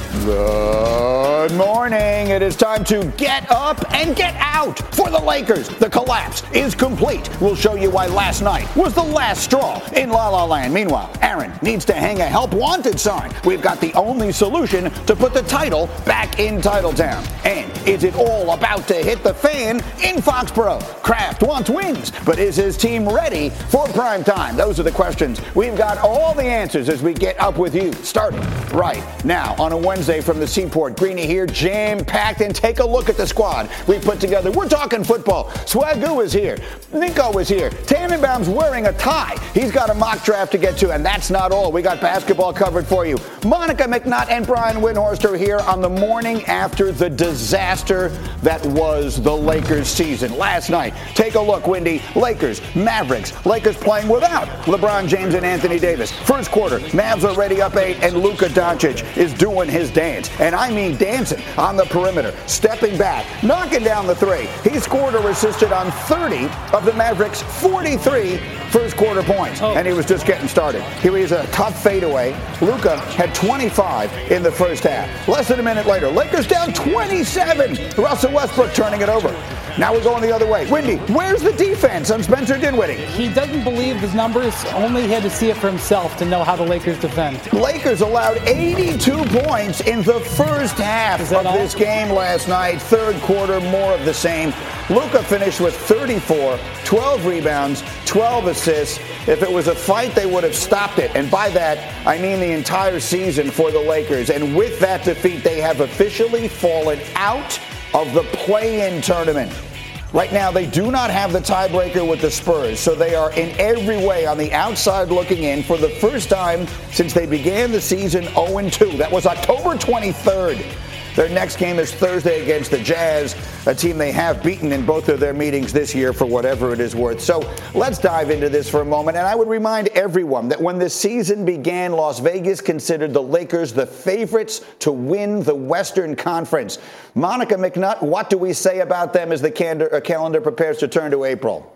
Good morning. It is time to get up and get out for the Lakers. The collapse is complete. We'll show you why last night was the last straw in La La Land. Meanwhile, Aaron needs to hang a help wanted sign. We've got the only solution to put the title back in Titletown. And is it all about to hit the fan in Foxborough? Kraft wants wins, but is his team ready for prime time? Those are the questions. We've got all the answers as we get up with you, starting right now on a Wednesday from the Seaport. Greeny here, jam-packed, and take a look at the squad we put together. We're talking football. Swagoo is here. Nico is here. Tannenbaum's wearing a tie. He's got a mock draft to get to, and that's not all. We got basketball covered for you. Monica McNutt and Brian Windhorst are here on the morning after the disaster that was the Lakers season last night. Take a look, Wendy. Lakers, Mavericks. Lakers playing without LeBron James and Anthony Davis. First quarter, Mavs already up 8, and Luka Doncic is doing his dance. And I mean dancing on the perimeter, stepping back, knocking down the three. He scored or assisted on 30 of the Mavericks' 43 first quarter points. And he was just getting started. Here he is, a tough fadeaway. Luka had 25 in the first half. Less than a minute later, Lakers down 27. Russell Westbrook turning it over. Now we're going the other way. Wendy, where's the defense on Spencer Dinwiddie? He doesn't believe his numbers. Only he had to see it for himself to know how the Lakers defend. Lakers allowed 82 points in the first half of this game last night. Third quarter, more of the same. Luka finished with 34, 12 rebounds, 12 assists. If it was a fight, they would have stopped it. And by that, I mean the entire season for the Lakers. And with that defeat, they have officially fallen out of the play-in tournament. Right now, they do not have the tiebreaker with the Spurs, so they are in every way on the outside looking in for the first time since they began the season 0-2. That was October 23rd. Their next game is Thursday against the Jazz, a team they have beaten in both of their meetings this year for whatever it is worth. So let's dive into this for a moment. And I would remind everyone that when the season began, Las Vegas considered the Lakers the favorites to win the Western Conference. Monica McNutt, what do we say about them as the calendar prepares to turn to April?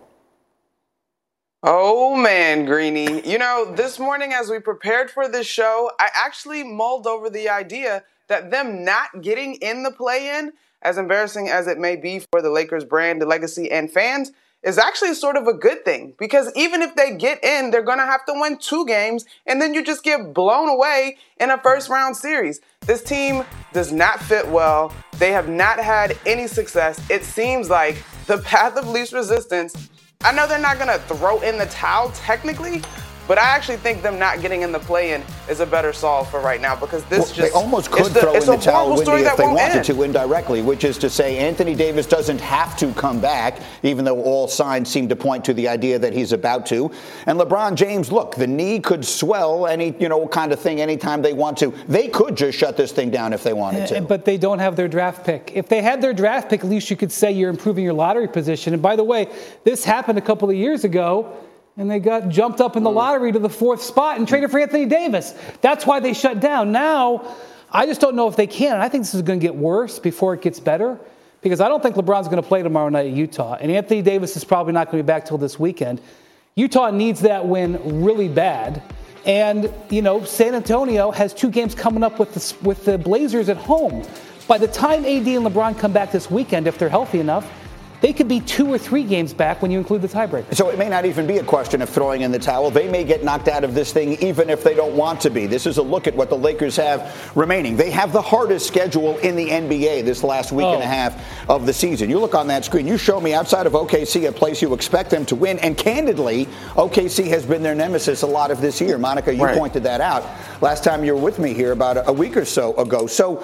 Oh, man, Greeny. You know, this morning as we prepared for this show, I actually mulled over the idea that them not getting in the play-in, as embarrassing as it may be for the Lakers brand, the legacy, and fans, is actually sort of a good thing. Because even if they get in, they're going to have to win 2 games, and then you just get blown away in a first-round series. This team does not fit well. They have not had any success. It seems like the path of least resistance. I know they're not going to throw in the towel technically, but I actually think them not getting in the play-in is a better solve for right now because they almost could throw in the towel, Wendy, if they wanted to indirectly, which is to say Anthony Davis doesn't have to come back, even though all signs seem to point to the idea that he's about to. And LeBron James, look, the knee could swell any, kind of thing anytime they want to. They could just shut this thing down if they wanted to. But they don't have their draft pick. If they had their draft pick, at least you could say you're improving your lottery position. And by the way, this happened a couple of years ago. And they got jumped up in the lottery to the 4th spot and traded for Anthony Davis. That's why they shut down. Now, I just don't know if they can. I think this is going to get worse before it gets better because I don't think LeBron's going to play tomorrow night at Utah. And Anthony Davis is probably not going to be back till this weekend. Utah needs that win really bad. And, San Antonio has 2 games coming up with the Blazers at home. By the time AD and LeBron come back this weekend, if they're healthy enough, they could be 2 or 3 games back when you include the tiebreaker. So it may not even be a question of throwing in the towel. They may get knocked out of this thing even if they don't want to be. This is a look at what the Lakers have remaining. They have the hardest schedule in the NBA this last week and a half of the season. You look on that screen. You show me outside of OKC a place you expect them to win. And candidly, OKC has been their nemesis a lot of this year. Monica, you pointed that out last time you were with me here about a week or so ago. So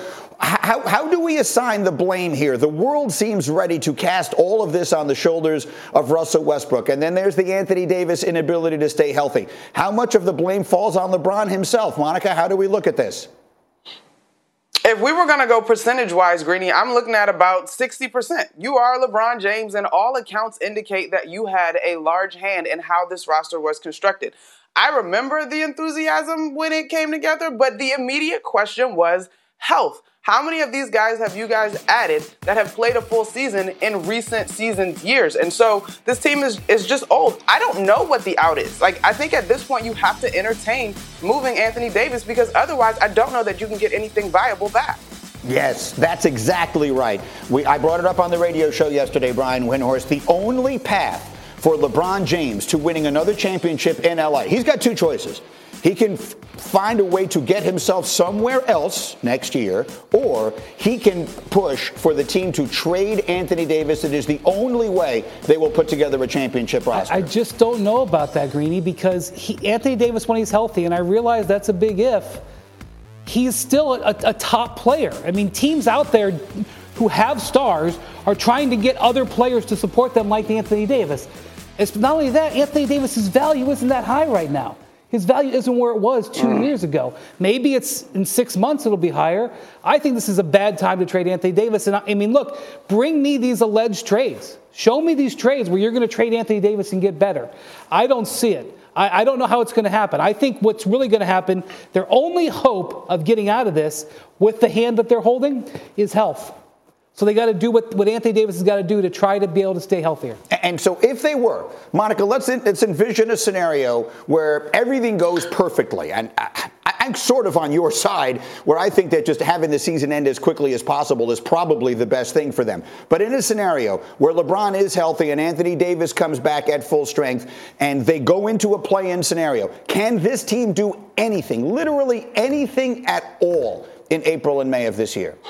how do we assign the blame here? The world seems ready to cast all of this on the shoulders of Russell Westbrook. And then there's the Anthony Davis inability to stay healthy. How much of the blame falls on LeBron himself? Monica, how do we look at this? If we were going to go percentage-wise, Greeny, I'm looking at about 60%. You are LeBron James, and all accounts indicate that you had a large hand in how this roster was constructed. I remember the enthusiasm when it came together, but the immediate question was, health. How many of these guys have you guys added that have played a full season in recent years? And so this team is just old. I don't know what the out is. Like, I think at this point you have to entertain moving Anthony Davis, because otherwise I don't know that you can get anything viable back. Yes, that's exactly right. I brought it up on the radio show yesterday, Brian Windhorst. The only path for LeBron James to winning another championship in LA, he's got two choices. He can find a way to get himself somewhere else next year, or he can push for the team to trade Anthony Davis. It is the only way they will put together a championship roster. I just don't know about that, Greeny, because Anthony Davis, when he's healthy, and I realize that's a big if, he's still a top player. I mean, teams out there who have stars are trying to get other players to support them like Anthony Davis. It's not only that, Anthony Davis's value isn't that high right now. His value isn't where it was 2 years ago. Maybe it's in 6 months it'll be higher. I think this is a bad time to trade Anthony Davis. And I mean, look, bring me these alleged trades. Show me these trades where you're going to trade Anthony Davis and get better. I don't see it. I don't know how it's going to happen. I think what's really going to happen, their only hope of getting out of this with the hand that they're holding is health. So they got to do what Anthony Davis has got to do to try to be able to stay healthier. And so if they were, Monica, let's envision a scenario where everything goes perfectly. And I'm sort of on your side, where I think that just having the season end as quickly as possible is probably the best thing for them. But in a scenario where LeBron is healthy and Anthony Davis comes back at full strength and they go into a play-in scenario, can this team do anything, literally anything at all, in April and May of this year?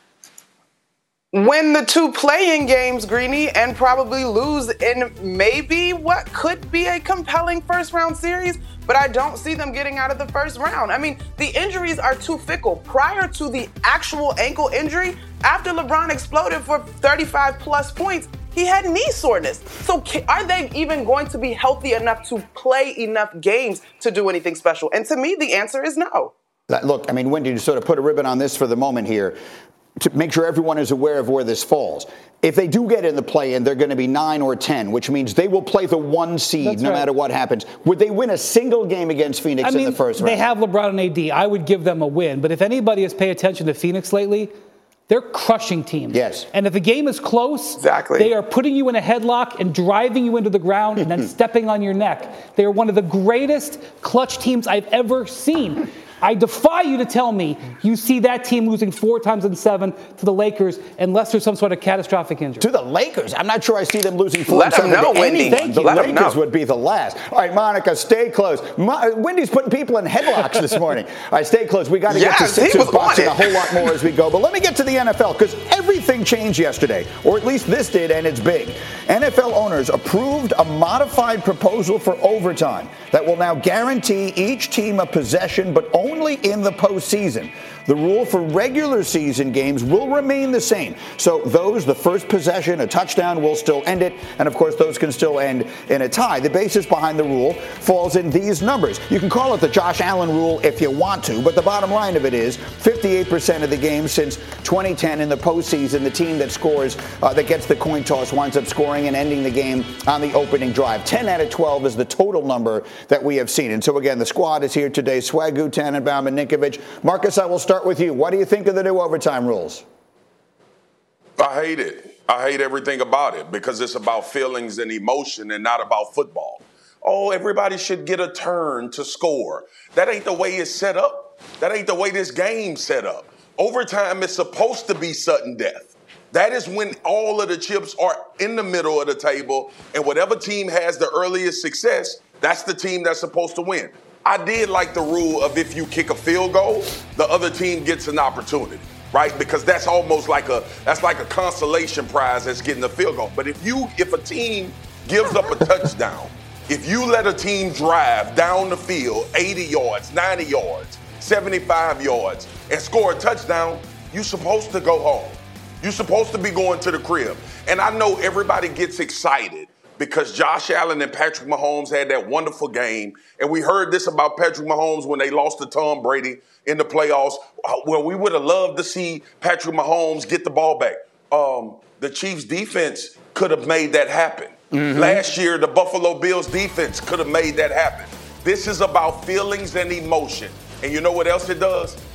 Win the 2 play-in games, Greeny, and probably lose in maybe what could be a compelling first-round series, but I don't see them getting out of the first round. I mean, the injuries are too fickle. Prior to the actual ankle injury, after LeBron exploded for 35-plus points, he had knee soreness. So are they even going to be healthy enough to play enough games to do anything special? And to me, the answer is no. Look, I mean, Wendy, to sort of put a ribbon on this for the moment here, to make sure everyone is aware of where this falls. If they do get in the play-in, they're going to be 9 or 10, which means they will play the 1 seed no matter what happens. Would they win a single game against Phoenix in the first round? They have LeBron and AD. I would give them a win. But if anybody has paid attention to Phoenix lately, they're crushing teams. Yes. And if a game is close, they are putting you in a headlock and driving you into the ground and then stepping on your neck. They are one of the greatest clutch teams I've ever seen. I defy you to tell me you see that team losing 4 times in 7 to the Lakers unless there's some sort of catastrophic injury. To the Lakers? I'm not sure I see them losing 4 and 7 to anyone. The Lakers would be the last. All right, Monica, stay close. Wendy's putting people in headlocks this morning. All right, stay close. We got to get to Sixers boxing a whole lot more as we go. But let me get to the NFL, because everything changed yesterday, or at least this did, and it's big. NFL owners approved a modified proposal for overtime that will now guarantee each team a possession, but only in the postseason. The rule for regular season games will remain the same. So the first possession, a touchdown, will still end it. And of course, those can still end in a tie. The basis behind the rule falls in these numbers. You can call it the Josh Allen rule if you want to, but the bottom line of it is 58% of the games since 2010 in the postseason, the team that scores, that gets the coin toss, winds up scoring and ending the game on the opening drive. 10 out of 12 is the total number that we have seen. And so again, the squad is here today. Swagoo, Tannenbaum, and Ninkovich. Marcus, I will start with you. What do you think of the new overtime rules? I hate it. I hate everything about it because it's about feelings and emotion and not about football. Oh, everybody should get a turn to score. That ain't the way it's set up. That ain't the way this game's set up. Overtime is supposed to be sudden death. That is when all of the chips are in the middle of the table, and whatever team has the earliest success, that's the team that's supposed to win. I did like the rule of if you kick a field goal, the other team gets an opportunity, right? Because that's almost like a consolation prize that's getting the field goal. But if a team gives up a touchdown, if you let a team drive down the field 80 yards, 90 yards, 75 yards, and score a touchdown, you're supposed to go home. You're supposed to be going to the crib. And I know everybody gets excited because Josh Allen and Patrick Mahomes had that wonderful game. And we heard this about Patrick Mahomes when they lost to Tom Brady in the playoffs. Well, we would have loved to see Patrick Mahomes get the ball back. The Chiefs defense could have made that happen. Mm-hmm. Last year, the Buffalo Bills defense could have made that happen. This is about feelings and emotion. And you know what else it does?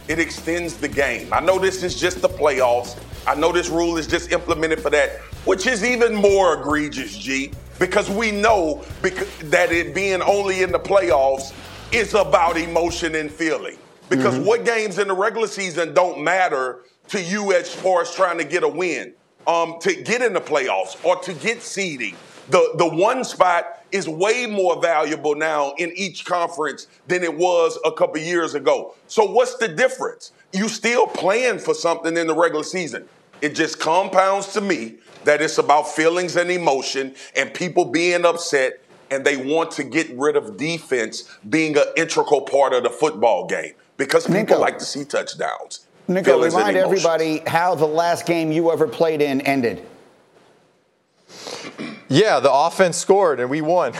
it extends the game. I know this is just the playoffs. I know this rule is just implemented for that, which is even more egregious, G, because we know that it being only in the playoffs is about emotion and feeling. Because what games in the regular season don't matter to you as far as trying to get a win, to get in the playoffs or to get seeding. The one spot is way more valuable now in each conference than it was a couple years ago. So what's the difference? You still playing for something in the regular season. It just compounds to me that it's about feelings and emotion and people being upset, and they want to get rid of defense being an integral part of the football game because people like to see touchdowns. Nico, remind everybody how the last game you ever played in ended. Yeah, the offense scored and we won.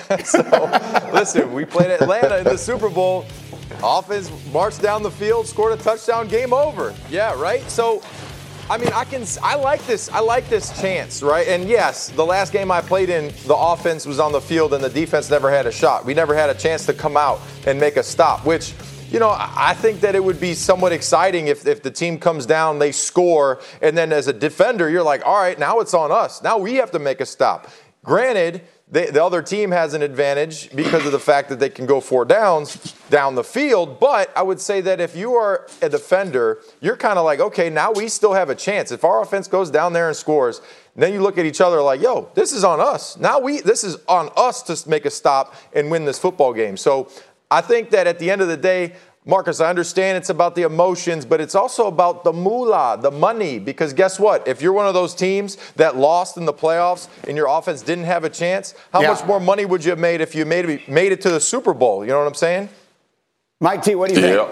So, listen, we played Atlanta in the Super Bowl. Offense marched down the field, scored a touchdown, game over. Yeah, right? So, I mean, I like this chance, right? And yes, the last game I played in, the offense was on the field and the defense never had a shot. We never had a chance to come out and make a stop, which, you know, I think that it would be somewhat exciting if the team comes down, they score, and then as a defender, you're like, all right, now it's on us. Now we have to make a stop. Granted, the other team has an advantage because of the fact that they can go 4 downs down the field, but I would say that if you are a defender, you're kind of like, okay, now we still have a chance. If our offense goes down there and scores, then you look at each other like, yo, this is on us. This is on us to make a stop and win this football game. So I think that at the end of the day, Marcus, I understand it's about the emotions, but it's also about the moolah, the money, because guess what? If you're one of those teams that lost in the playoffs and your offense didn't have a chance, how much more money would you have made if you made it to the Super Bowl? You know what I'm saying? Mike T, what do you think?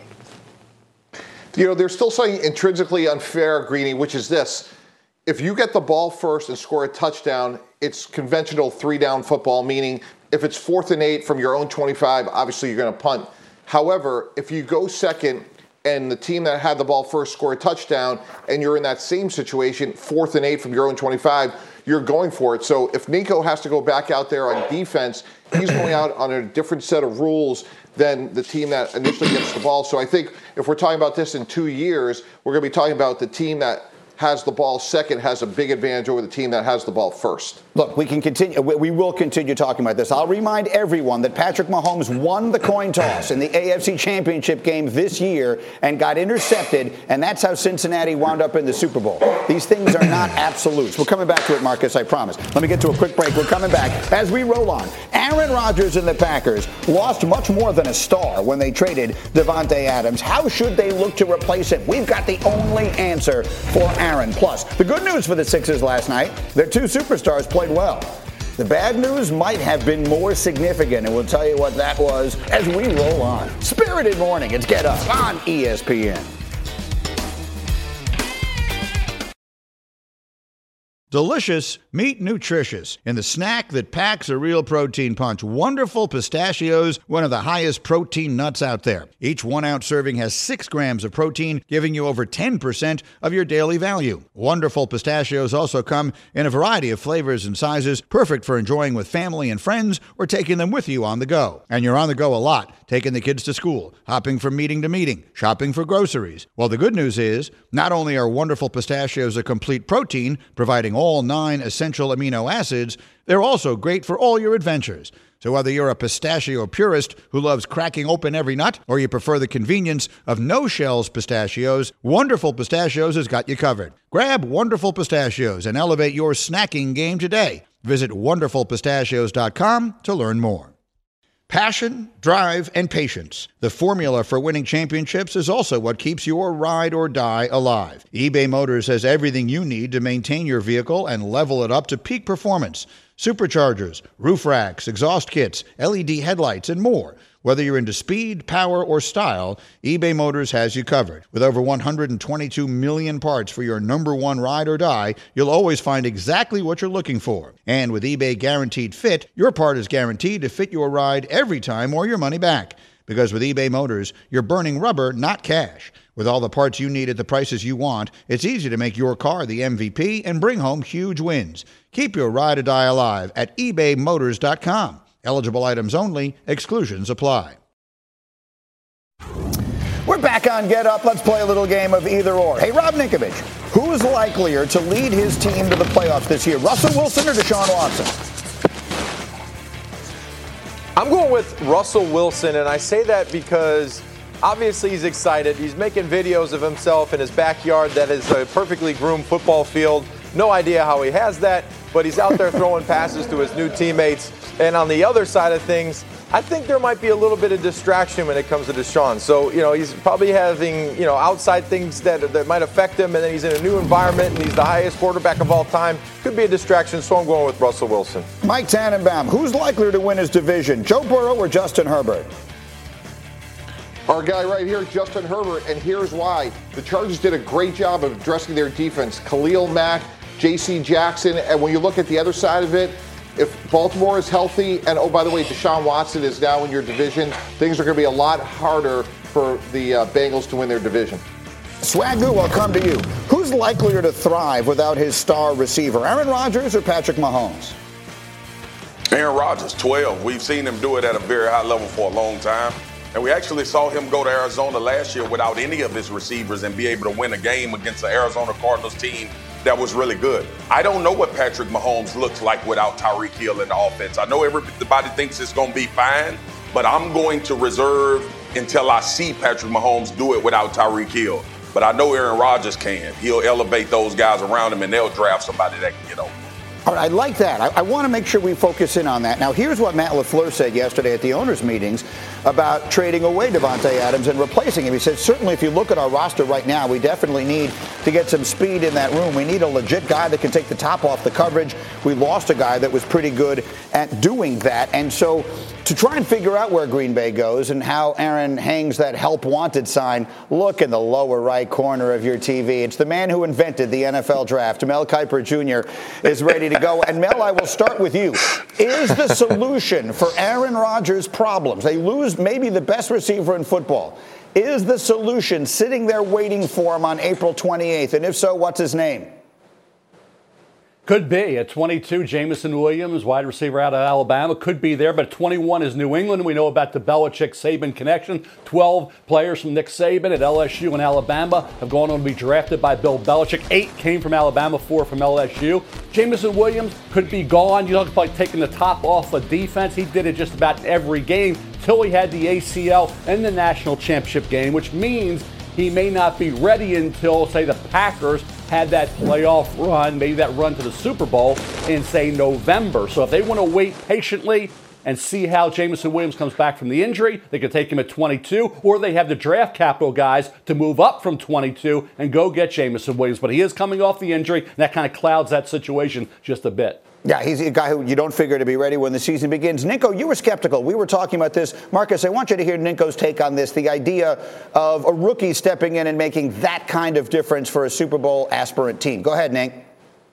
You know, there's still something intrinsically unfair, Greeny, which is this. If you get the ball first and score a touchdown, it's conventional 3-down football, meaning if it's 4th and 8 from your own 25, obviously you're going to punt. However, if you go second and the team that had the ball first score a touchdown and you're in that same situation, 4th and 8 from your own 25, you're going for it. So if Nico has to go back out there on defense, he's going out on a different set of rules than the team that initially gets the ball. So I think if we're talking about this in 2 years, we're going to be talking about the team that has the ball second has a big advantage over the team that has the ball first. Look, we will continue talking about this. I'll remind everyone that Patrick Mahomes won the coin toss in the AFC Championship game this year and got intercepted, and that's how Cincinnati wound up in the Super Bowl. These things are not absolutes. We're coming back to it, Marcus, I promise. Let me get to a quick break. We're coming back as we roll on. Aaron Rodgers and the Packers lost much more than a star when they traded Devontae Adams. How should they look to replace him? We've got the only answer for Aaron. Plus, the good news for the Sixers last night, their 2 superstars played well. The bad news might have been more significant, and we'll tell you what that was as we roll on. Spirited Morning, it's Get Up on ESPN. Delicious, meet nutritious. In the snack that packs a real protein punch, Wonderful Pistachios, one of the highest protein nuts out there. Each 1-ounce serving has 6 grams of protein, giving you over 10% of your daily value. Wonderful Pistachios also come in a variety of flavors and sizes, perfect for enjoying with family and friends or taking them with you on the go. And you're on the go a lot, taking the kids to school, hopping from meeting to meeting, shopping for groceries. Well, the good news is, not only are Wonderful Pistachios a complete protein, providing all 9 essential amino acids, they're also great for all your adventures. So whether you're a pistachio purist who loves cracking open every nut, or you prefer the convenience of no-shells pistachios, Wonderful Pistachios has got you covered. Grab Wonderful Pistachios and elevate your snacking game today. Visit wonderfulpistachios.com to learn more. Passion, drive, and patience. The formula for winning championships is also what keeps your ride or die alive. eBay Motors has everything you need to maintain your vehicle and level it up to peak performance. Superchargers, roof racks, exhaust kits, LED headlights, and more. Whether you're into speed, power, or style, eBay Motors has you covered. With over 122 million parts for your number one ride or die, you'll always find exactly what you're looking for. And with eBay Guaranteed Fit, your part is guaranteed to fit your ride every time or your money back. Because with eBay Motors, you're burning rubber, not cash. With all the parts you need at the prices you want, it's easy to make your car the MVP and bring home huge wins. Keep your ride or die alive at ebaymotors.com. Eligible items only. Exclusions apply. We're back on Get Up. Let's play a little game of either or. Hey, Rob Ninkovich, who is likelier to lead his team to the playoffs this year, Russell Wilson or Deshaun Watson? I'm going with Russell Wilson, and I say that because obviously he's excited. He's making videos of himself in his backyard that is a perfectly groomed football field. No idea how he has that, but he's out there throwing passes to his new teammates. And on the other side of things, I think there might be a little bit of distraction when it comes to Deshaun. So, he's probably having, outside things that might affect him, and then he's in a new environment, and he's the highest quarterback of all time. Could be a distraction, so I'm going with Russell Wilson. Mike Tannenbaum, who's likelier to win his division, Joe Burrow or Justin Herbert? Our guy right here, Justin Herbert, and here's why. The Chargers did a great job of addressing their defense. Khalil Mack, J.C. Jackson, and when you look at the other side of it, if Baltimore is healthy, and oh, by the way, Deshaun Watson is now in your division, things are going to be a lot harder for the Bengals to win their division. Swagoo, I'll come to you. Who's likelier to thrive without his star receiver, Aaron Rodgers or Patrick Mahomes? Aaron Rodgers, 12. We've seen him do it at a very high level for a long time. And we actually saw him go to Arizona last year without any of his receivers and be able to win a game against the Arizona Cardinals team that was really good. I don't know what Patrick Mahomes looks like without Tyreek Hill in the offense. I know everybody thinks it's going to be fine, but I'm going to reserve until I see Patrick Mahomes do it without Tyreek Hill. But I know Aaron Rodgers can. He'll elevate those guys around him, and they'll draft somebody that can get over. All right, I like that. I want to make sure we focus in on that. Now, here's what Matt LaFleur said yesterday at the owners' meetings about trading away Davante Adams and replacing him. He said, certainly if you look at our roster right now, we definitely need to get some speed in that room. We need a legit guy that can take the top off the coverage. We lost a guy that was pretty good at doing that. And so to try and figure out where Green Bay goes and how Aaron hangs that help wanted sign, look in the lower right corner of your TV. It's the man who invented the NFL draft. Mel Kiper Jr. is ready to go. And Mel, I will start with you. Is the solution for Aaron Rodgers' problems, they lose maybe the best receiver in football, is the solution sitting there waiting for him on April 28th? And if so, what's his name? Could be. At 22, Jameson Williams, wide receiver out of Alabama, could be there. But at 21 is New England. We know about the Belichick-Saban connection. 12 players from Nick Saban at LSU and Alabama have gone on to be drafted by Bill Belichick. 8 came from Alabama, 4 from LSU. Jameson Williams could be gone. You talk about taking the top off of defense. He did it just about every game till he had the ACL and the national championship game, which means he may not be ready until, say, the Packers had that playoff run, maybe that run to the Super Bowl in, say, November. So if they want to wait patiently and see how Jameson Williams comes back from the injury, they could take him at 22, or they have the draft capital guys to move up from 22 and go get Jameson Williams. But he is coming off the injury, and that kind of clouds that situation just a bit. Yeah, he's a guy who you don't figure to be ready when the season begins. Ninko, you were skeptical. We were talking about this. Marcus, I want you to hear Ninko's take on this, the idea of a rookie stepping in and making that kind of difference for a Super Bowl aspirant team. Go ahead, Nink.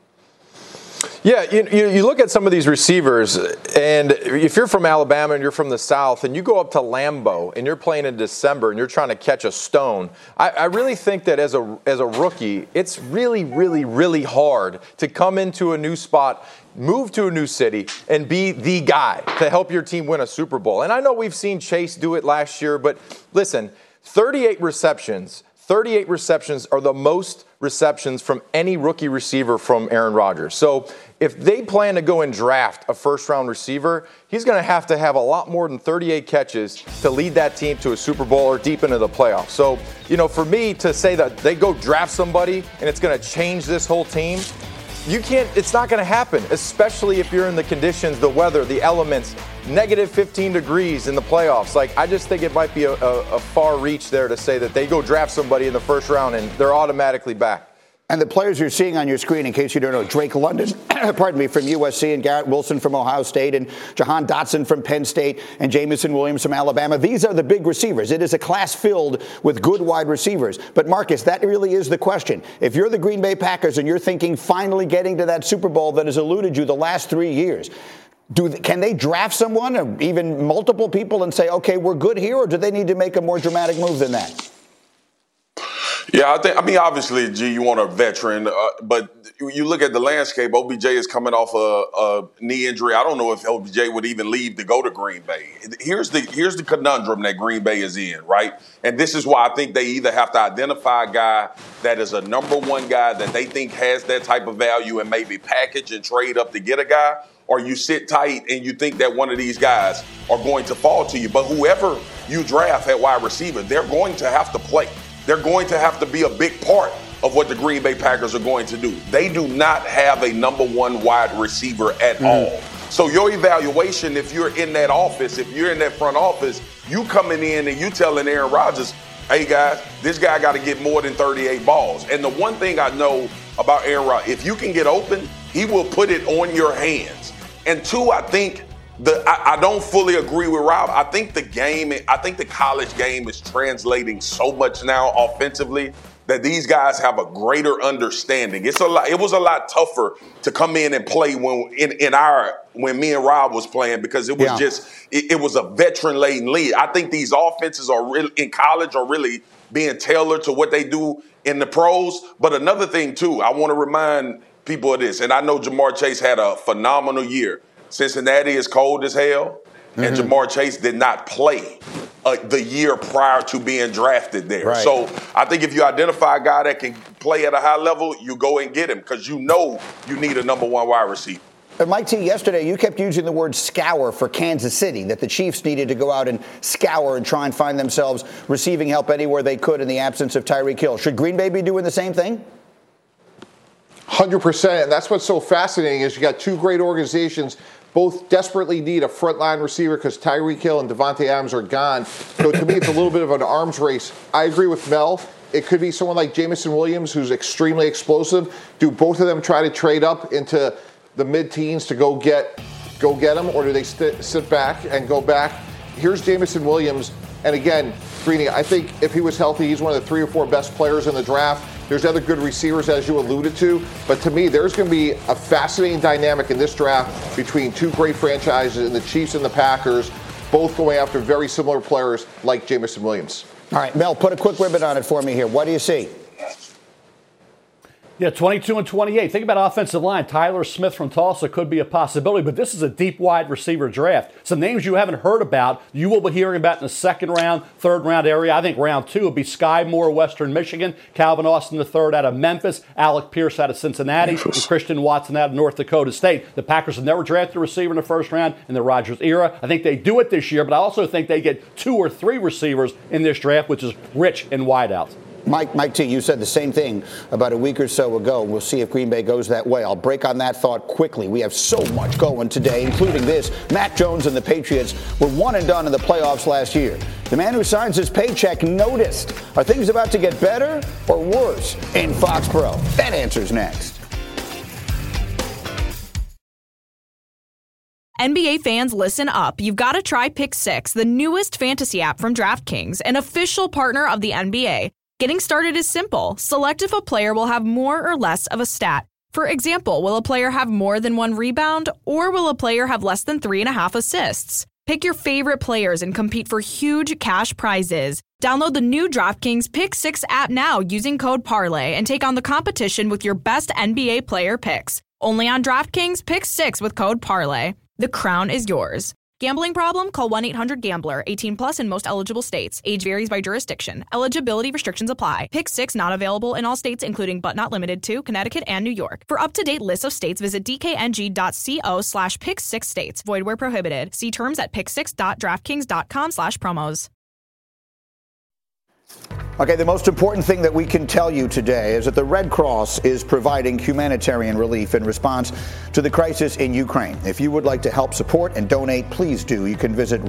Yeah, you look at some of these receivers, and if you're from Alabama and you're from the South, and you go up to Lambeau and you're playing in December and you're trying to catch a stone, I really think that as a rookie, it's really, really, really hard to come into a new spot, move to a new city, and be the guy to help your team win a Super Bowl. And I know we've seen Chase do it last year, but listen, 38 receptions are the most receptions from any rookie receiver from Aaron Rodgers. So if they plan to go and draft a first-round receiver, he's going to have a lot more than 38 catches to lead that team to a Super Bowl or deep into the playoffs. So, for me to say that they go draft somebody and it's going to change this whole team, it's not going to happen, especially if you're in the conditions, the weather, the elements, negative 15 degrees in the playoffs. I just think it might be a far reach there to say that they go draft somebody in the first round and they're automatically back. And the players you're seeing on your screen, in case you don't know, Drake London, pardon me, from USC, and Garrett Wilson from Ohio State, and Jahan Dotson from Penn State, and Jameson Williams from Alabama. These are the big receivers. It is a class filled with good wide receivers. But, Marcus, that really is the question. If you're the Green Bay Packers and you're thinking finally getting to that Super Bowl that has eluded you the last 3 years, can they draft someone or even multiple people and say, okay, we're good here, or do they need to make a more dramatic move than that? Yeah, I mean, obviously, G, you want a veteran, but you look at the landscape. OBJ is coming off a knee injury. I don't know if OBJ would even leave to go to Green Bay. Here's the conundrum that Green Bay is in, right? And this is why I think they either have to identify a guy that is a number one guy that they think has that type of value and maybe package and trade up to get a guy, or you sit tight and you think that one of these guys are going to fall to you. But whoever you draft at wide receiver, they're going to have to play. They're going to have to be a big part of what the Green Bay Packers are going to do. They do not have a number one wide receiver at all. So your evaluation, if you're in that office, if you're in that front office, you coming in and you telling Aaron Rodgers, hey guys, this guy got to get more than 38 balls. And the one thing I know about Aaron Rodgers, if you can get open, he will put it on your hands. And two, I think I don't fully agree with Rob. I think the college game is translating so much now offensively that these guys have a greater understanding. It was a lot tougher to come in and play when me and Rob was playing, because it was it was a veteran-laden league. I think these offenses are really in college are really being tailored to what they do in the pros. But another thing too, I want to remind people of this, and I know Jamar Chase had a phenomenal year. Cincinnati is cold as hell, and Jamar Chase did not play the year prior to being drafted there. Right. So I think if you identify a guy that can play at a high level, you go and get him, because you know you need a number one wide receiver. Mike T, yesterday you kept using the word scour for Kansas City, that the Chiefs needed to go out and scour and try and find themselves receiving help anywhere they could in the absence of Tyreek Hill. Should Green Bay be doing the same thing? 100%, and that's what's so fascinating is you got two great organizations. Both desperately need a frontline receiver because Tyreek Hill and Devontae Adams are gone. So to me, it's a little bit of an arms race. I agree with Mel. It could be someone like Jameson Williams, who's extremely explosive. Do both of them try to trade up into the mid-teens to go get them, or do they sit back and go back? Here's Jameson Williams, and again, Greeny, I think if he was healthy, he's one of the 3 or 4 best players in the draft. There's other good receivers, as you alluded to. But to me, there's going to be a fascinating dynamic in this draft between two great franchises in the Chiefs and the Packers, both going after very similar players like Jameson Williams. All right, Mel, put a quick ribbon on it for me here. What do you see? Yeah, 22 and 28. Think about offensive line. Tyler Smith from Tulsa could be a possibility, but this is a deep wide receiver draft. Some names you haven't heard about, you will be hearing about in the second round, third round area. I think round 2 will be Sky Moore, Western Michigan, Calvin Austin III out of Memphis, Alec Pierce out of Cincinnati, and Christian Watson out of North Dakota State. The Packers have never drafted a receiver in the first round in the Rodgers era. I think they do it this year, but I also think they get 2 or 3 receivers in this draft, which is rich in wideouts. Mike T, you said the same thing about a week or so ago. We'll see if Green Bay goes that way. I'll break on that thought quickly. We have so much going today, including this. Matt Jones and the Patriots were one and done in the playoffs last year. The man who signs his paycheck noticed. Are things about to get better or worse in Foxborough? That answer's next. NBA fans, listen up. You've got to try Pick 6, the newest fantasy app from DraftKings, an official partner of the NBA. Getting started is simple. Select if a player will have more or less of a stat. For example, will a player have more than 1 rebound, or will a player have less than 3.5 assists? Pick your favorite players and compete for huge cash prizes. Download the new DraftKings Pick 6 app now using code PARLAY and take on the competition with your best NBA player picks. Only on DraftKings Pick 6 with code PARLAY. The crown is yours. Gambling problem? Call 1-800-GAMBLER. 18 plus in most eligible states. Age varies by jurisdiction. Eligibility restrictions apply. Pick 6 not available in all states, including but not limited to Connecticut and New York. For up-to-date lists of states, visit dkng.co/pick6states. Void where prohibited. See terms at pick6.draftkings.com/promos. Okay, the most important thing that we can tell you today is that the Red Cross is providing humanitarian relief in response to the crisis in Ukraine. If you would like to help support and donate, please do. You can visit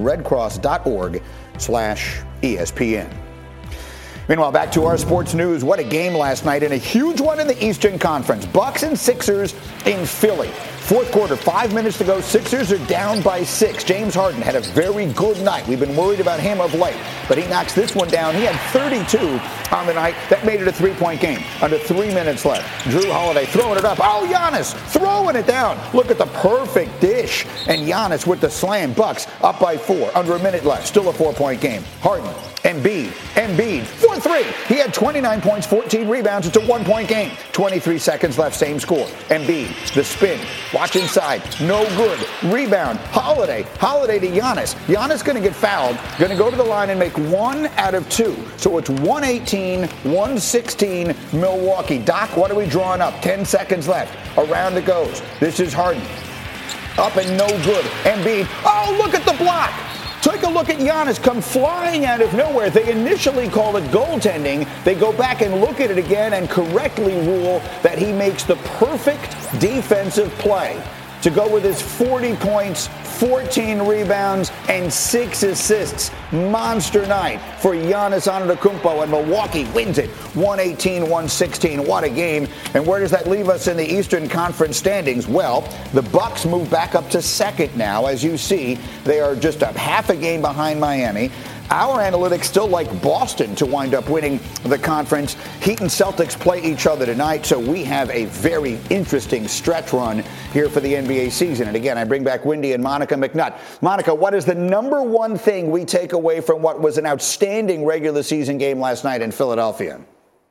redcross.org/ESPN. Meanwhile, back to our sports news. What a game last night, and a huge one in the Eastern Conference. Bucks and Sixers in Philly. Fourth quarter, 5 minutes to go. Sixers are down by 6. James Harden had a very good night. We've been worried about him of late, but he knocks this one down. He had 32 on the night that made it a 3-point game. Under 3 minutes left. Jrue Holiday throwing it up. Oh, Giannis throwing it down. Look at the perfect dish. And Giannis with the slam. Bucks up by 4. Under a minute left. Still a 4-point game. Harden. Embiid for 3. He had 29 points, 14 rebounds. It's a 1-point game. 23 seconds left, same score. Embiid, the spin, watch inside, no good. Rebound, Holiday to Giannis. Giannis going to get fouled, going to go to the line and make 1 out of 2. So it's 118, 116 Milwaukee. Doc, what are we drawing up? 10 seconds left. Around it goes. This is Harden. Up and no good. Embiid, oh, look at the block. Take a look at Giannis come flying out of nowhere. They initially called it goaltending. They go back and look at it again and correctly rule that he makes the perfect defensive play to go with his 40 points, 14 rebounds, and 6 assists. Monster night for Giannis Antetokounmpo, and Milwaukee wins it 118-116. What a game. And where does that leave us in the Eastern Conference standings? Well, the Bucks move back up to second now. As you see, they are just a half a game behind Miami. Our analytics still like Boston to wind up winning the conference. Heat and Celtics play each other tonight, so we have a very interesting stretch run here for the NBA season. And again, I bring back Wendy and Monica McNutt. Monica, what is the number one thing we take away from what was an outstanding regular season game last night in Philadelphia?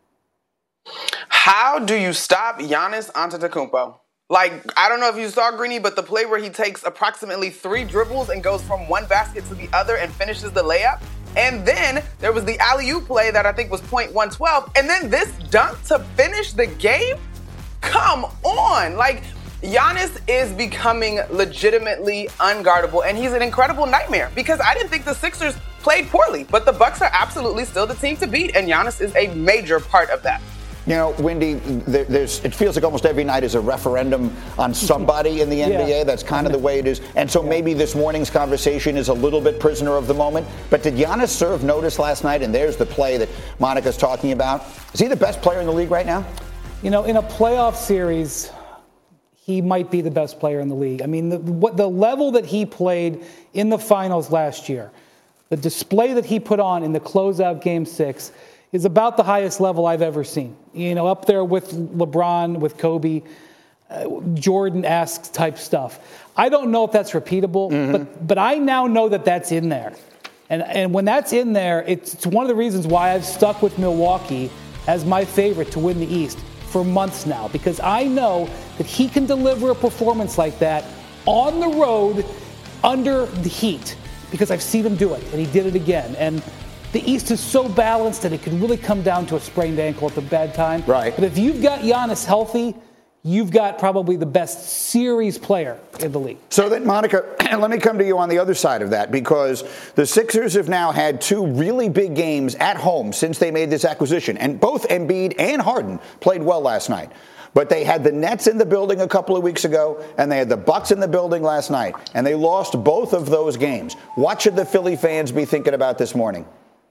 How do you stop Giannis Antetokounmpo? Like, I don't know if you saw, Greeny, but the play where he takes approximately 3 dribbles and goes from one basket to the other and finishes the layup. And then there was the alley-oop play that I think was .112. And then this dunk to finish the game? Come on. Like, Giannis is becoming legitimately unguardable, and he's an incredible nightmare because I didn't think the Sixers played poorly, but the Bucks are absolutely still the team to beat, and Giannis is a major part of that. You know, Wendy, it feels like almost every night is a referendum on somebody in the NBA. Yeah. That's kind of the way it is. And so maybe this morning's conversation is a little bit prisoner of the moment. But did Giannis serve notice last night? And there's the play that Monica's talking about. Is he the best player in the league right now? You know, in a playoff series, he might be the best player in the league. I mean, the level that he played in the finals last year, the display that he put on in the closeout Game 6, is about the highest level I've ever seen. You know, up there with LeBron, with Kobe, Jordan-esque type stuff. I don't know if that's repeatable, but I now know that that's in there. And when that's in there, it's one of the reasons why I've stuck with Milwaukee as my favorite to win the East for months now, because I know that he can deliver a performance like that on the road under the heat, because I've seen him do it, and he did it again. And the East is so balanced that it can really come down to a sprained ankle at the bad time. Right. But if you've got Giannis healthy, you've got probably the best series player in the league. So then, Monica, let me come to you on the other side of that, because the Sixers have now had 2 really big games at home since they made this acquisition. And both Embiid and Harden played well last night. But they had the Nets in the building a couple of weeks ago, and they had the Bucks in the building last night. And they lost both of those games. What should the Philly fans be thinking about this morning?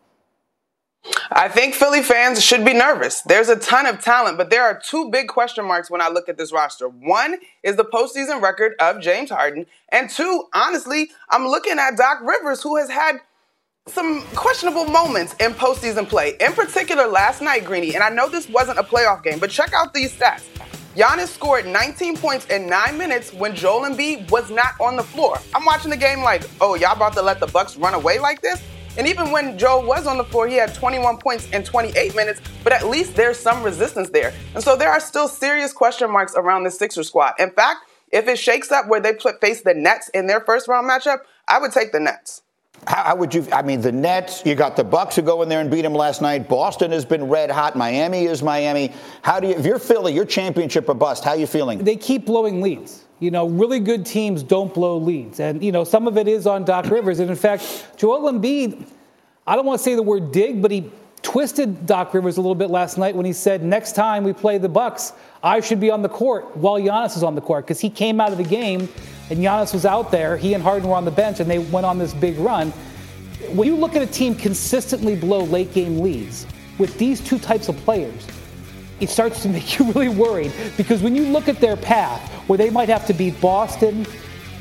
I think Philly fans should be nervous. There's a ton of talent, but there are 2 big question marks when I look at this roster. One is the postseason record of James Harden. And 2, honestly, I'm looking at Doc Rivers, who has had some questionable moments in postseason play. In particular, last night, Greeny, and I know this wasn't a playoff game, but check out these stats. Giannis scored 19 points in 9 minutes when Joel Embiid was not on the floor. I'm watching the game like, oh, y'all about to let the Bucks run away like this? And even when Joe was on the floor, he had 21 points in 28 minutes, but at least there's some resistance there. And so there are still serious question marks around the Sixers squad. In fact, if it shakes up where they face the Nets in their first round matchup, I would take the Nets. How would you, I mean, the Nets, you got the Bucks who go in there and beat them last night. Boston has been red hot. Miami is Miami. How do you, if you're Philly, you're championship or bust, how are you feeling? They keep blowing leads. You know, really good teams don't blow leads. And, you know, some of it is on Doc Rivers. And, in fact, Joel Embiid, I don't want to say the word dig, but he twisted Doc Rivers a little bit last night when he said, next time we play the Bucks, I should be on the court while Giannis is on the court. Because he came out of the game and Giannis was out there. He and Harden were on the bench, and they went on this big run. When you look at a team consistently blow late-game leads with these 2 types of players, it starts to make you really worried, because when you look at their path, where they might have to beat Boston,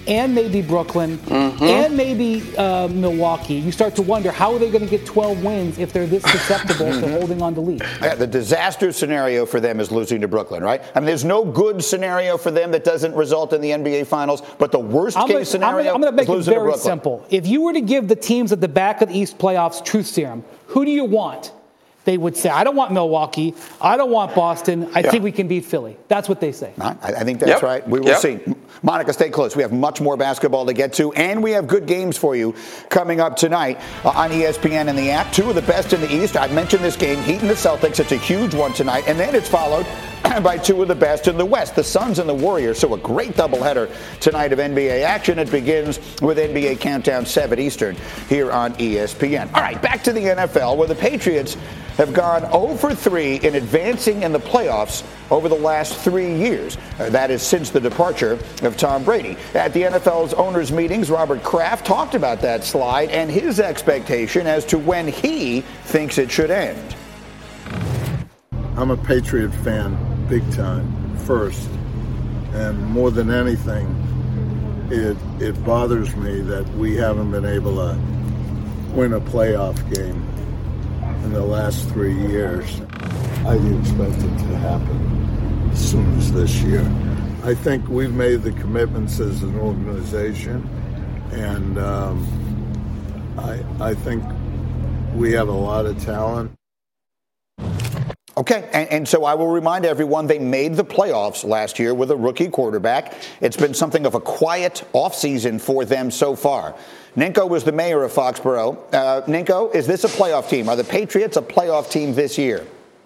and maybe Brooklyn and maybe Milwaukee, you start to wonder how are they going to get 12 wins if they're this susceptible to holding on to leads. Yeah, the disaster scenario for them is losing to Brooklyn, right? I mean, there's no good scenario for them that doesn't result in the NBA Finals, but the worst case scenario I'm going to make it very to simple. If you were to give the teams at the back of the East playoffs truth serum, who do you want? They would say, I don't want Milwaukee. I don't want Boston. I think we can beat Philly. That's what they say. I think that's right. We will see. Monica, stay close. We have much more basketball to get to, and we have good games for you coming up tonight on ESPN and the app. Two of the best in the East. I've mentioned this game, Heat and the Celtics. It's a huge one tonight, and then it's followed by two of the best in the West, the Suns and the Warriors. So a great doubleheader tonight of NBA action. It begins with NBA Countdown 7 Eastern here on ESPN. All right, back to the NFL, where the Patriots have gone 0-3 in advancing in the playoffs over the last 3 years. That is since the departure of Tom Brady. At the NFL's owners' meetings, Robert Kraft talked about that slide and his expectation as to when he thinks it should end. I'm a Patriot fan, big time, first. And more than anything, it bothers me that we haven't been able to win a playoff game in the last 3 years. I expect it to happen as soon as this year. I think we've made the commitments as an organization, and I think we have a lot of talent. Okay, and so I will remind everyone they made the playoffs last year with a rookie quarterback. It's been something of a quiet offseason for them so far. Ninko was the mayor of Foxborough. Ninko, is this a playoff team? Are the Patriots a playoff team this year?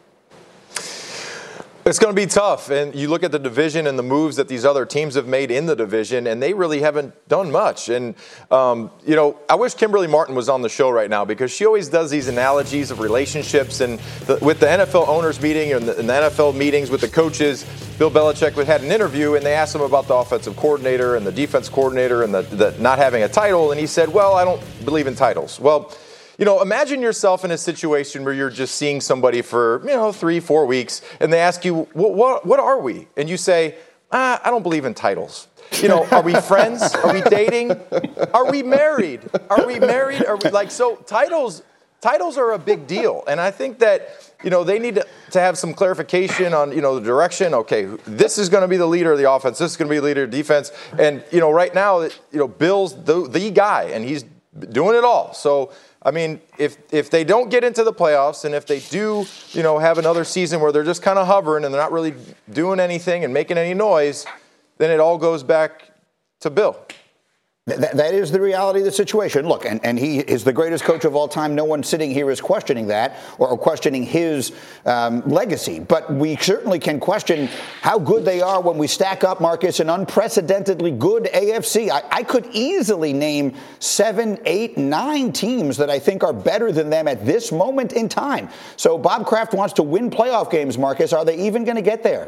It's going to be tough, and you look at the division and the moves that these other teams have made in the division, and they really haven't done much. And, I wish Kimberly Martin was on the show right now because she always does these analogies of relationships. And with the NFL owners meeting and the NFL meetings with the coaches, Bill Belichick had an interview, and they asked him about the offensive coordinator and the defense coordinator and the not having a title, and he said, well, I don't believe in titles. Well, imagine yourself in a situation where you're just seeing somebody for, 3-4 weeks, and they ask you, what are we? And you say, I don't believe in titles. Are we friends? Are we dating? Are we married? Are we so titles are a big deal. And I think that, they need to have some clarification on, the direction. Okay, this is going to be the leader of the offense. This is going to be the leader of defense. And, right now, Bill's the guy, and he's doing it all. So, if they don't get into the playoffs and if they do, have another season where they're just kind of hovering and they're not really doing anything and making any noise, then it all goes back to Bill. That is the reality of the situation. Look, and he is the greatest coach of all time. No one sitting here is questioning that or questioning his legacy. But we certainly can question how good they are when we stack up, Marcus, an unprecedentedly good AFC. I could easily name 7, 8, 9 teams that I think are better than them at this moment in time. So Bob Kraft wants to win playoff games, Marcus. Are they even going to get there?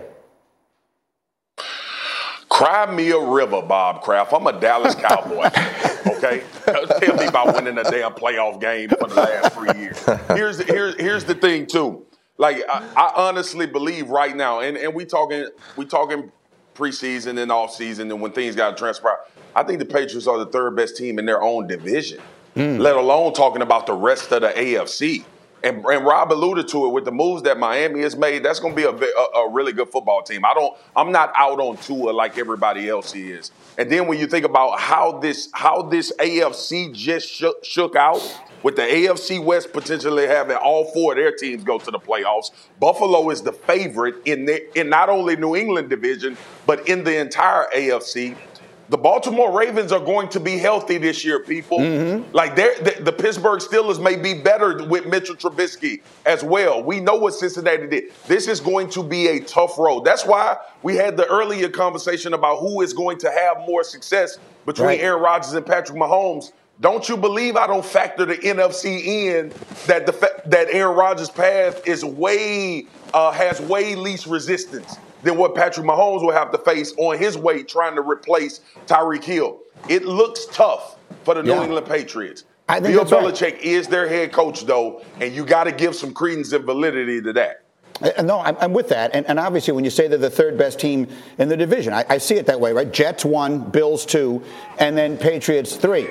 Cry me a river, Bob Kraft. I'm a Dallas Cowboy, okay? Tell me about winning a damn playoff game for the last 3 years. Here's the thing, too. Like, I honestly believe right now, and we talking preseason and offseason and when things got to transpire, I think the Patriots are the third best team in their own division, let alone talking about the rest of the AFC. And Rob alluded to it with the moves that Miami has made. That's going to be a really good football team. I'm not out on Tua like everybody else is. And then when you think about how this AFC just shook out, with the AFC West potentially having all 4 of their teams go to the playoffs, Buffalo is the favorite in not only New England division but in the entire AFC. The Baltimore Ravens are going to be healthy this year, people. Like the Pittsburgh Steelers may be better with Mitchell Trubisky as well. We know what Cincinnati did. This is going to be a tough road. That's why we had the earlier conversation about who is going to have more success between Aaron Rodgers and Patrick Mahomes. Don't you believe I don't factor the NFC in that Aaron Rodgers' path is has way least resistance than what Patrick Mahomes will have to face on his way trying to replace Tyreek Hill. It looks tough for the New England Patriots. Bill Belichick is their head coach, though, and you got to give some credence and validity to that. No, I'm with that. And obviously, when you say they're the third best team in the division, I see it that way, right? Jets 1, Bills 2, and then Patriots 3.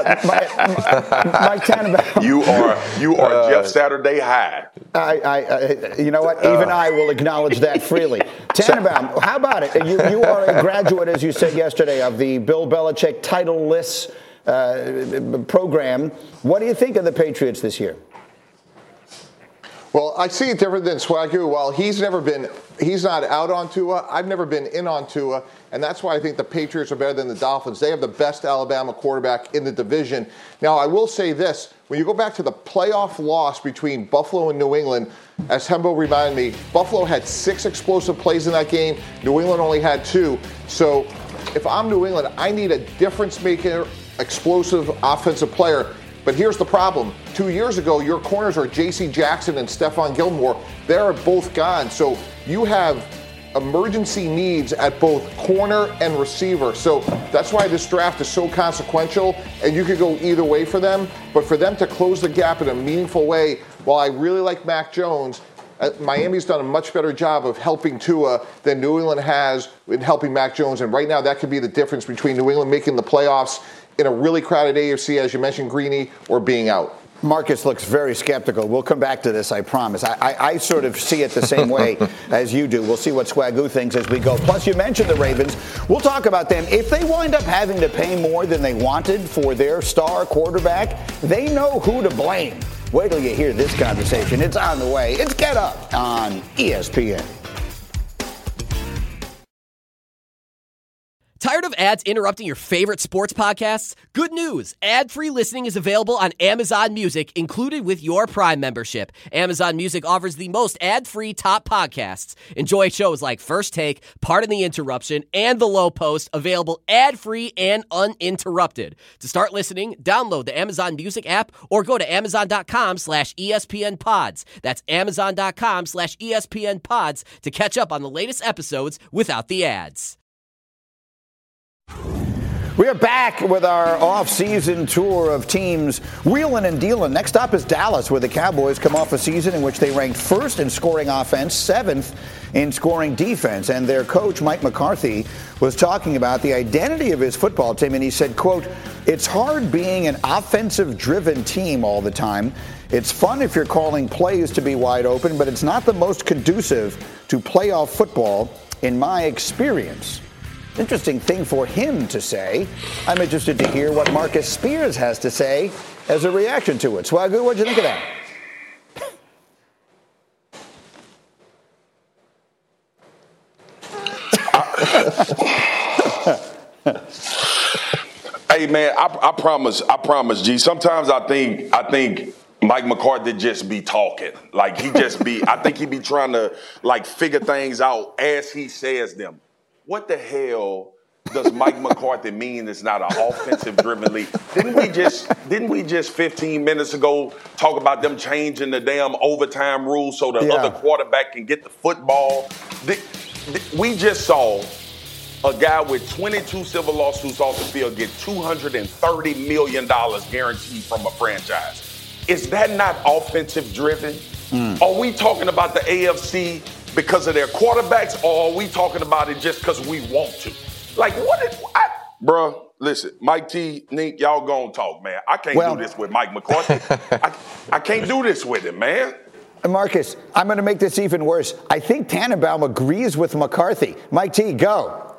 Mike Tannenbaum. You are Jeff Saturday high. You know what? Even I will acknowledge that freely. Tannenbaum, how about it? You are a graduate, as you said yesterday, of the Bill Belichick title-less program. What do you think of the Patriots this year? Well, I see it different than Swagoo. While he's not out on Tua, I've never been in on Tua, and that's why I think the Patriots are better than the Dolphins. They have the best Alabama quarterback in the division. Now, I will say this. When you go back to the playoff loss between Buffalo and New England, as Hembo reminded me, Buffalo had 6 explosive plays in that game. New England only had 2. So if I'm New England, I need a difference-maker, explosive offensive player. But here's the problem. 2 years ago, your corners are J.C. Jackson and Stephon Gilmore. They're both gone. So you have emergency needs at both corner and receiver. So that's why this draft is so consequential, and you could go either way for them. But for them to close the gap in a meaningful way, while I really like Mac Jones, Miami's done a much better job of helping Tua than New England has in helping Mac Jones. And right now, that could be the difference between New England making the playoffs in a really crowded AFC, as you mentioned, Greeny, or being out. Marcus looks very skeptical. We'll come back to this, I promise. I sort of see it the same way as you do. We'll see what Swagoo thinks as we go. Plus, you mentioned the Ravens. We'll talk about them. If they wind up having to pay more than they wanted for their star quarterback, they know who to blame. Wait till you hear this conversation. It's on the way. It's Get Up on ESPN. Tired of ads interrupting your favorite sports podcasts? Good news! Ad-free listening is available on Amazon Music, included with your Prime membership. Amazon Music offers the most ad-free top podcasts. Enjoy shows like First Take, Pardon the Interruption, and The Low Post, available ad-free and uninterrupted. To start listening, download the Amazon Music app or go to Amazon.com/ESPN Pods. That's Amazon.com/ESPN Pods to catch up on the latest episodes without the ads. We are back with our off-season tour of teams wheeling and dealing. Next up is Dallas, where the Cowboys come off a season in which they ranked 1st in scoring offense, 7th in scoring defense. And their coach, Mike McCarthy, was talking about the identity of his football team. And he said, quote, "It's hard being an offensive-driven team all the time. It's fun if you're calling plays to be wide open, but it's not the most conducive to playoff football in my experience." Interesting thing for him to say. I'm interested to hear what Marcus Spears has to say as a reaction to it. Swagoo, what'd you think of that? Hey man, I promise, G. Sometimes I think Mike McCarthy just be talking. Like I think he be trying to like figure things out as he says them. What the hell does Mike McCarthy mean it's not an offensive-driven league? Didn't we just 15 minutes ago talk about them changing the damn overtime rules so the other quarterback can get the football? We just saw a guy with 22 civil lawsuits off the field get $230 million guaranteed from a franchise. Is that not offensive-driven? Are we talking about the AFC because of their quarterbacks, or are we talking about it just because we want to? Like, bruh, listen, Mike T, Nick, y'all gonna talk, man. I can't do this with Mike McCarthy. I can't do this with him, man. Marcus, I'm going to make this even worse. I think Tannenbaum agrees with McCarthy. Mike T, go.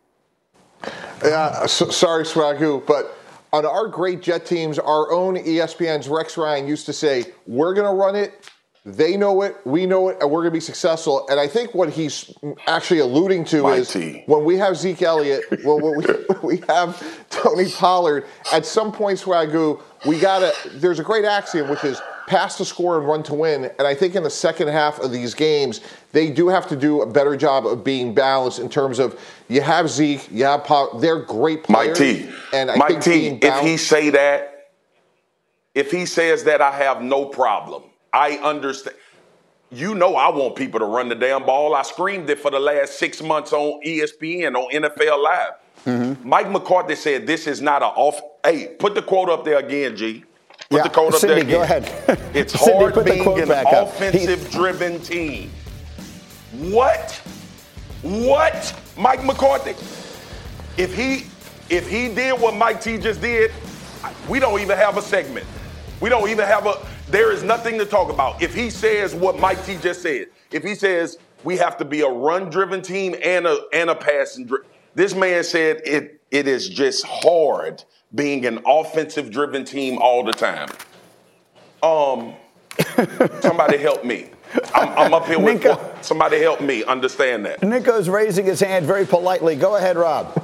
Sorry, Swagoo, but on our great Jet teams, our own ESPN's Rex Ryan used to say, we're going to run it. They know it, we know it, and we're going to be successful. And I think what he's actually alluding to is when we have Zeke Elliott, when we have Tony Pollard, at some point, Swagoo, there's a great axiom, which is pass to score and run to win. And I think in the second half of these games, they do have to do a better job of being balanced in terms of you have Zeke, you have Pollard. They're great players. Mike T, if he says that, I have no problem. I understand. You know I want people to run the damn ball. I screamed it for the last 6 months on ESPN, on NFL Live. Mm-hmm. Mike McCarthy said this is not an off. Hey, put the quote up there again, G. Put the quote up there again. Go ahead. It's hard being an offensive-driven team. What? Mike McCarthy? If he did what Mike T just did, we don't even have a segment. There is nothing to talk about. If he says what Mike T just said, if he says we have to be a run-driven team and a passing, this man said it is just hard being an offensive-driven team all the time. Somebody help me. I'm up here with somebody help me understand that. Nico's raising his hand very politely. Go ahead, Rob.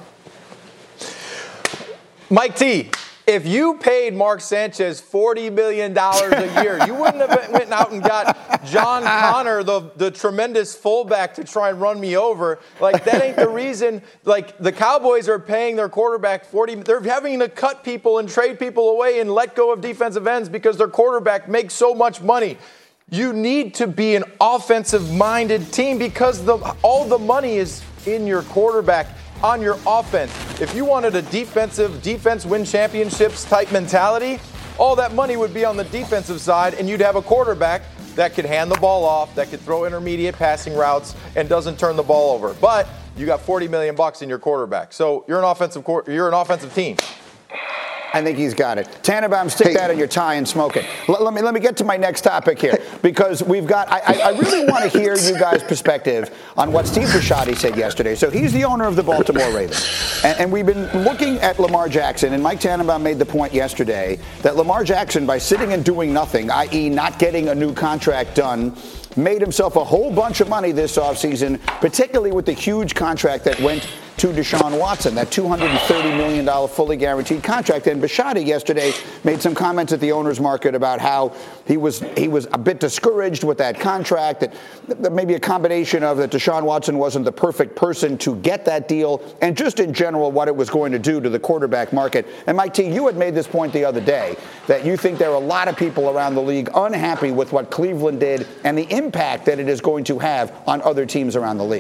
Mike T, if you paid Mark Sanchez $40 million a year, you wouldn't have went out and got John Connor, the tremendous fullback, to try and run me over. Like, that ain't the reason. Like, the Cowboys are paying their quarterback $40. They're having to cut people and trade people away and let go of defensive ends because their quarterback makes so much money. You need to be an offensive-minded team because all the money is in your quarterback, on your offense. If you wanted a defense win championships type mentality, all that money would be on the defensive side, and you'd have a quarterback that could hand the ball off, that could throw intermediate passing routes, and doesn't turn the ball over. But you got $40 million in your quarterback, so you're an offensive team. I think he's got it. Tannenbaum, stick that in your tie and smoke it. Let me get to my next topic here, because we've got. I really want to hear you guys' perspective on what Steve Bisciotti said yesterday. So he's the owner of the Baltimore Ravens, and we've been looking at Lamar Jackson. And Mike Tannenbaum made the point yesterday that Lamar Jackson, by sitting and doing nothing, i.e., not getting a new contract done, made himself a whole bunch of money this offseason, particularly with the huge contract that went to Deshaun Watson, that $230 million fully guaranteed contract. And Bisciotti yesterday made some comments at the owners market about how he was a bit discouraged with that contract, that maybe a combination of that Deshaun Watson wasn't the perfect person to get that deal, and just in general what it was going to do to the quarterback market. And Mike T, you had made this point the other day, that you think there are a lot of people around the league unhappy with what Cleveland did and the impact that it is going to have on other teams around the league.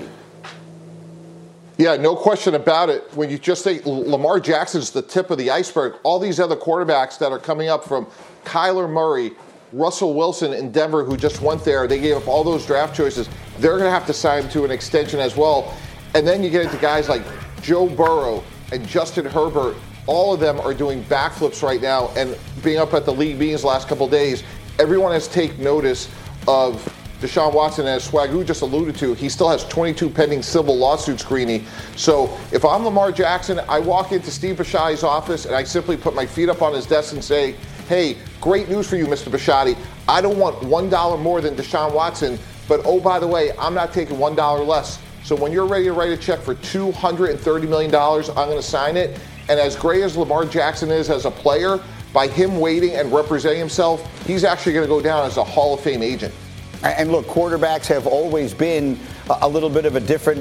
Yeah, no question about it. When you just say Lamar Jackson's the tip of the iceberg, all these other quarterbacks that are coming up, from Kyler Murray, Russell Wilson in Denver, who just went there, they gave up all those draft choices. They're going to have to sign to an extension as well. And then you get into guys like Joe Burrow and Justin Herbert. All of them are doing backflips right now. And being up at the league meetings the last couple of days, everyone has taken notice of Deshaun Watson. And as Swagoo just alluded to, he still has 22 pending civil lawsuits, Greeny. So if I'm Lamar Jackson, I walk into Steve Bisciotti's office and I simply put my feet up on his desk and say, hey, great news for you, Mr. Bisciotti. I don't want $1 more than Deshaun Watson, but oh, by the way, I'm not taking $1 less. So when you're ready to write a check for $230 million, I'm going to sign it. And as great as Lamar Jackson is as a player, by him waiting and representing himself, he's actually going to go down as a Hall of Fame agent. And look, quarterbacks have always been a little bit of a different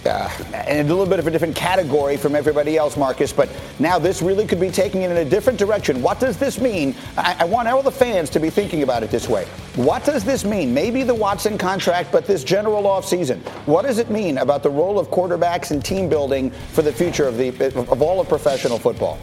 category from everybody else, Marcus. But now this really could be taking it in a different direction. What does this mean? I want all the fans to be thinking about it this way. What does this mean? Maybe the Watson contract, but this general offseason. What does it mean about the role of quarterbacks and team building for the future of all of professional football?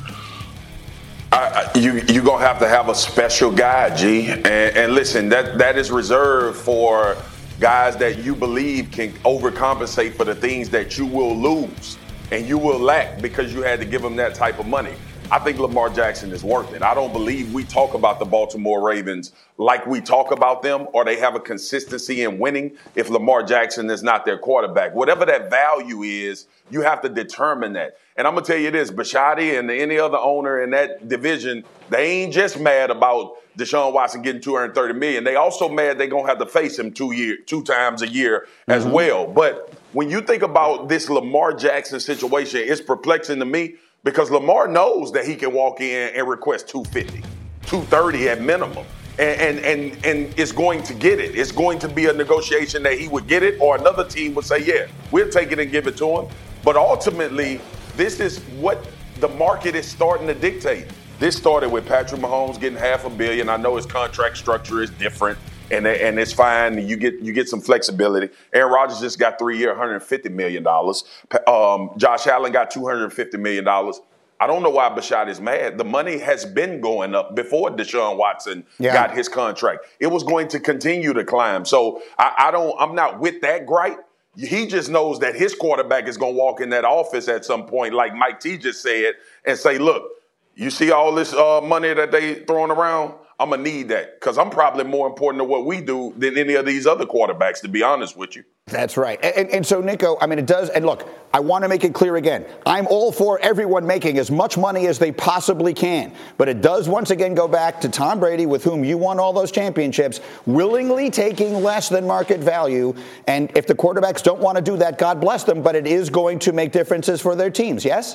You're going to have a special guy, G. And listen, that is reserved for guys that you believe can overcompensate for the things that you will lose and you will lack because you had to give them that type of money. I think Lamar Jackson is worth it. I don't believe we talk about the Baltimore Ravens like we talk about them, or they have a consistency in winning if Lamar Jackson is not their quarterback. Whatever that value is, you have to determine that. And I'm going to tell you this, Bisciotti and any other owner in that division, they ain't just mad about Deshaun Watson getting $230 million. They also mad they're going to have to face him two times a year as well. But when you think about this Lamar Jackson situation, it's perplexing to me because Lamar knows that he can walk in and request $250, $230 at minimum. And is going to get it. It's going to be a negotiation that he would get it, or another team would say, yeah, we'll take it and give it to him. But ultimately, this is what the market is starting to dictate. This started with Patrick Mahomes getting $500 million. I know his contract structure is different, and it's fine. You get some flexibility. Aaron Rodgers just got 3 years, $150 million. Josh Allen got $250 million. I don't know why Bashaud is mad. The money has been going up before Deshaun Watson got his contract. It was going to continue to climb. So I'm not with that gripe. He just knows that his quarterback is going to walk in that office at some point, like Mike T just said, and say, look, you see all this money that they throwing around? I'm going to need that because I'm probably more important to what we do than any of these other quarterbacks, to be honest with you. That's right. And so, Nico, I mean, it does. And look, I want to make it clear again. I'm all for everyone making as much money as they possibly can. But it does once again go back to Tom Brady, with whom you won all those championships, willingly taking less than market value. And if the quarterbacks don't want to do that, God bless them. But it is going to make differences for their teams. Yes?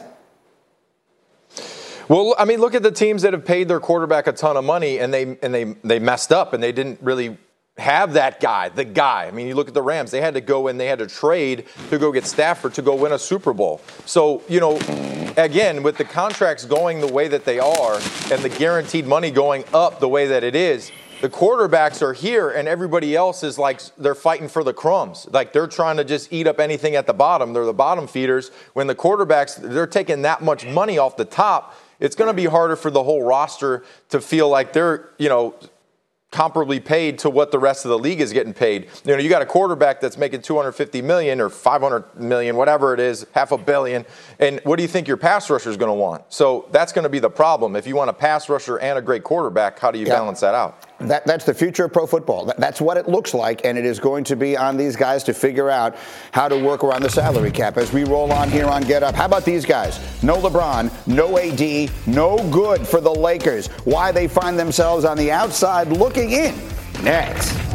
Well, I mean, look at the teams that have paid their quarterback a ton of money and they messed up and they didn't really have that guy, the guy. I mean, you look at the Rams, they had to go and they had to trade to go get Stafford to go win a Super Bowl. So, you know, again, with the contracts going the way that they are and the guaranteed money going up the way that it is, the quarterbacks are here and everybody else is like they're fighting for the crumbs. Like they're trying to just eat up anything at the bottom. They're the bottom feeders. When the quarterbacks, they're taking that much money off the top, it's going to be harder for the whole roster to feel like they're, you know, comparably paid to what the rest of the league is getting paid. You know, you got a quarterback that's making $250 million or $500 million, whatever it is, $500 million. And what do you think your pass rusher is going to want? So that's going to be the problem. If you want a pass rusher and a great quarterback, how do you balance that out? That's the future of pro football. That's what it looks like, and it is going to be on these guys to figure out how to work around the salary cap as we roll on here on Get Up. How about these guys? No LeBron, no AD, no good for the Lakers. Why they find themselves on the outside looking in. Next.